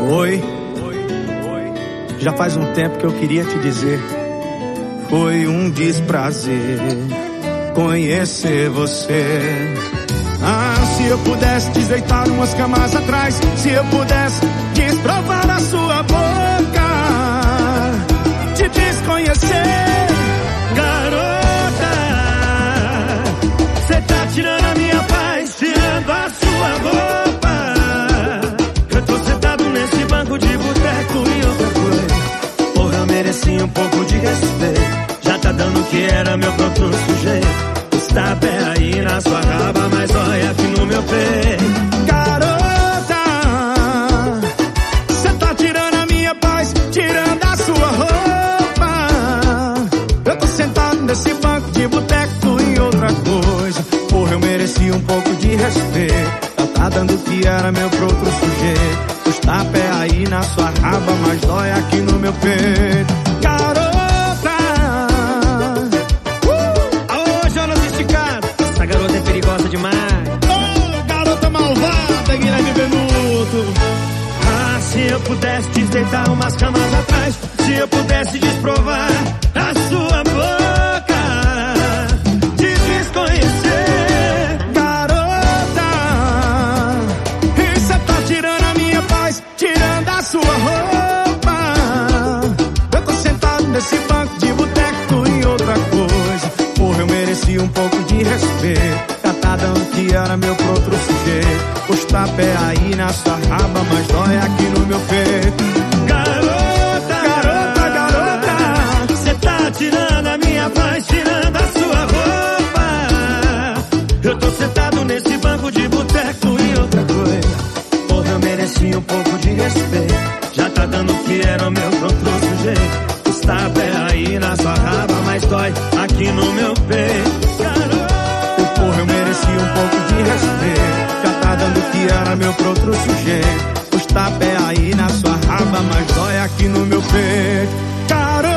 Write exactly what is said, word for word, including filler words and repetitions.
Oi, já faz um tempo que eu queria te dizer. Foi um desprazer conhecer você. Ah, se eu pudesse desdeitar umas camas atrás, se eu pudesse desprovar a sua boca, te desconhecer, garota. Cê tá tirando a minha paz, tirando a sua roupa. Eu tô sentado nesse banco de boteco e outra coisa. Porra, eu mereci um pouco de respeito. Já tá dando o que era meu próprio sujeito. Está pé aí na sua raba, mas olha aqui no meu peito. Garota, cê tá tirando a minha paz, tirando a sua roupa. Eu tô sentado nesse banco de boteco e outra coisa. Porra, eu mereci um pouco de respeito. Já tá dando o que era meu pro outro sujeito. Está pé aí na sua raba, mas dói aqui no meu peito. Garota, essa garota é perigosa demais. Oh, garota malvada, Guilherme Benuto. Ah, se eu pudesse desdeitar umas camas atrás, se eu pudesse desprovar a sua boca, te desconhecer, garota. E cê tá tirando a minha paz, tirando a sua roupa. Eu tô sentado nesse banco de boteco e outra coisa. Porra, eu mereci um pouco de respeito. Já tá dando que era meu pro outro sujeito. Custa pé aí na sua raba, mas dói aqui no meu peito. Garota, garota, garota, cê tá tirando a minha paz, tirando a sua roupa. Eu tô sentado nesse banco de boteco e outra coisa. Porra, eu mereci um pouco de respeito. Já tá dando que era meu pro outro sujeito. Custa pé aí na sua raba, mas dói aqui no meu peito. Porra, eu mereci um pouco de respeito. Já tá dando que era meu pro outro sujeito. Custa pé aí na sua raba, mas dói aqui no meu peito. Caramba!